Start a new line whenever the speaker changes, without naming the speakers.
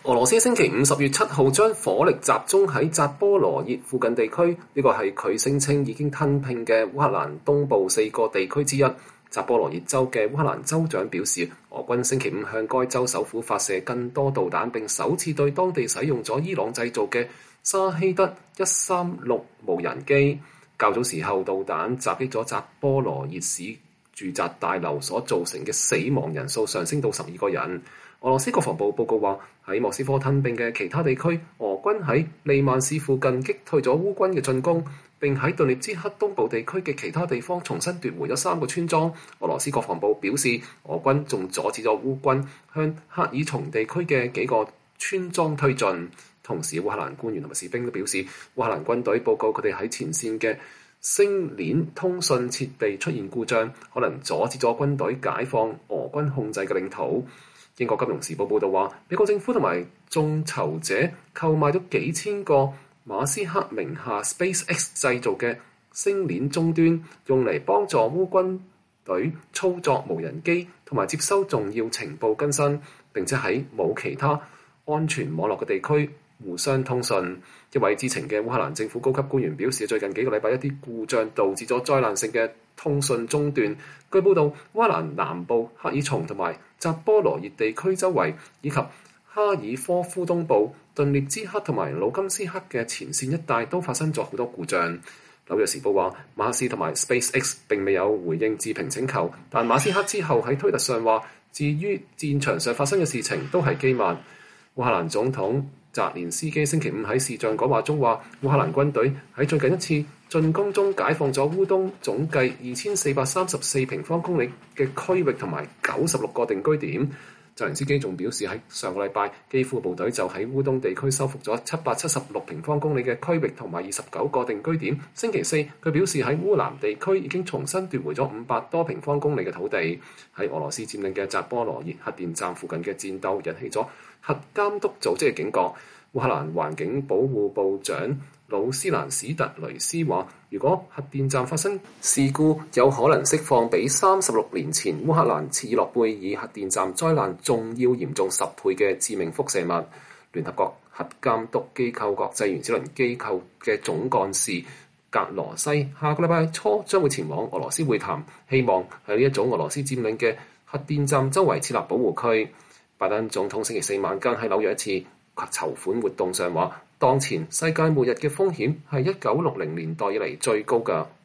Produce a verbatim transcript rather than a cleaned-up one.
俄羅斯星期五十月七號將火力集中喺扎波羅熱附近地區，呢個係佢聲稱已經吞併嘅烏克蘭東部四個地區之一。扎波羅熱州嘅烏克蘭州長表示，俄軍星期五向該州首府發射更多導彈，並首次對當地使用咗伊朗製造嘅沙希德一三六無人機。較早時候，導彈襲擊咗扎波羅熱市住宅大樓所造成嘅死亡人數上升到十二個人。俄羅斯國防部報告話，喺莫斯科吞併嘅其他地區，俄軍喺利曼市附近擊退咗烏軍嘅進攻，並喺頓涅茨克東部地區嘅其他地方重新奪回咗三個村莊。俄羅斯國防部表示，俄軍仲阻止咗烏軍向克爾松地區嘅幾個村莊推進。同時，烏克蘭官員同埋士兵都表示，烏克蘭軍隊報告佢哋喺前線嘅星鏈通訊設備出現故障，可能阻止咗軍隊解放俄軍控制嘅領土。英國金融時報報導話，美國政府同埋眾籌者購買咗幾千個馬斯克名下 SpaceX 製造嘅星鏈終端，用嚟幫助烏軍隊操作無人機同埋接收重要情報更新，並且喺冇其他安全網絡嘅地區互相通訊。一位知情嘅烏克蘭政府高級官員表示，最近幾個禮拜一啲故障導致咗災難性嘅通訊中斷。據報道，烏克蘭南部克爾松同埋扎波羅熱地區周圍，以及哈爾科夫東部、頓涅茨克同埋盧甘斯克嘅前線一帶都發生咗好多故障。紐約時報話，馬克思同埋 SpaceX 並未有回應置評請求，但馬斯克之後喺推特上話，至於戰場上發生嘅事情都係機密。烏克蘭總統澤連斯基星期五喺視像講話中話，烏克蘭軍隊喺最近一次進攻中解放咗烏東總計二千四百三十四平方公里嘅區域同埋九十六個定居點。澤連斯基仲表示，喺上個禮拜，基輔部隊就喺烏東地區收復咗七百七十六平方公里嘅區域同埋二十九個定居點。星期四，佢表示喺烏南地區已經重新奪回咗五百多平方公里嘅土地。喺俄羅斯佔領嘅扎波羅熱核電站附近嘅戰鬥引起咗核監督組織嘅警覺。烏克蘭環境保護部長魯斯蘭史特雷斯話，如果核電站發生事故，有可能釋放比三十六年前烏克蘭切爾諾貝爾核電站災難仲要嚴重十倍嘅致命輻射物。聯合國核監督機構國際原子能機構嘅總幹事格羅西下個禮拜初將會前往俄羅斯會談，希望喺呢一組俄羅斯佔領嘅核電站周圍設立保護區。拜登總統星期四晚間喺紐約一次籌款活動上話，當前世界末日嘅風險係一九六零年代以嚟最高㗎。